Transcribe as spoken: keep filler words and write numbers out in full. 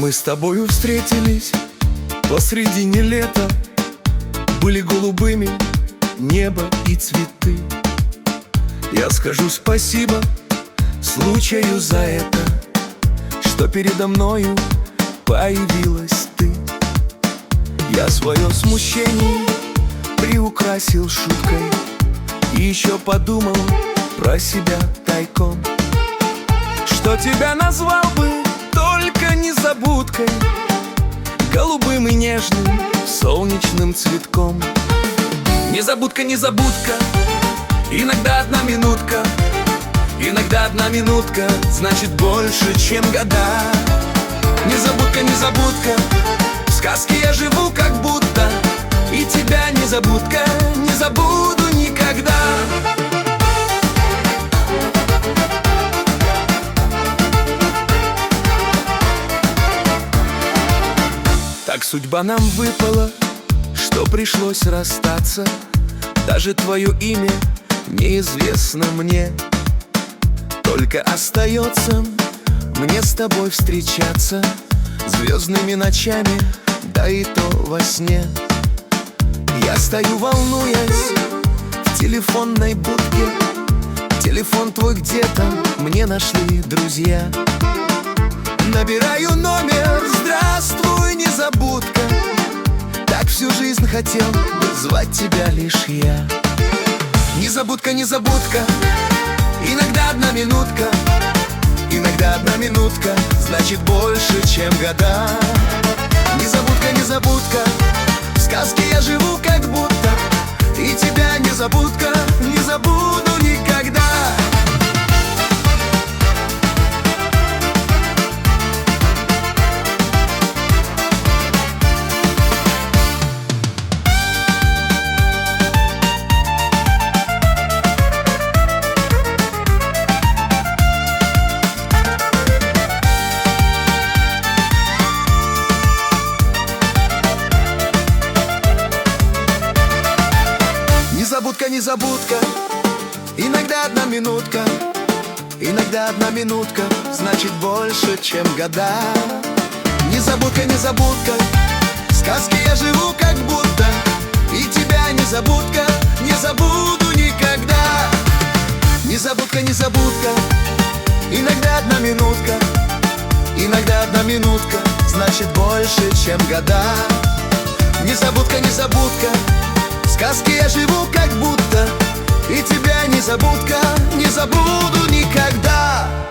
Мы с тобою встретились посредине лета. Были голубыми небо и цветы. Я скажу спасибо случаю за это, что передо мною появилась ты. Я свое смущение приукрасил шуткой и еще подумал про себя тайком, что тебя назвал бы только незабудкой, голубым и нежным солнечным цветком. Незабудка, незабудка, иногда одна минутка, иногда одна минутка значит больше, чем года. Незабудка, незабудка, в сказке я живу как будто, и тебя, незабудка, не забуду никогда. Так судьба нам выпала, что пришлось расстаться. Даже твое имя неизвестно мне. Только остается мне с тобой встречаться звездными ночами, да и то во сне. Я стою, волнуясь, в телефонной будке. Телефон твой где-то мне нашли друзья. Набираю номер, здравствуй, незабудка. Так всю жизнь хотел бы звать тебя лишь я. Незабудка, незабудка, иногда одна минутка, иногда одна минутка значит больше, чем года. Незабудка, незабудка, в сказке я живу как будто, и тебя, незабудка, не забуду никогда. Незабудка, незабудка, иногда одна минутка, иногда одна минутка значит больше, чем года. Незабудка, незабудка, в сказке я живу как будто, и тебя, незабудка, не забуду никогда. Незабудка, незабудка, иногда одна минутка, иногда одна минутка значит больше, чем года. Незабудка, незабудка, в сказке я живу как будто, и тебя, незабудка, не забуду никогда.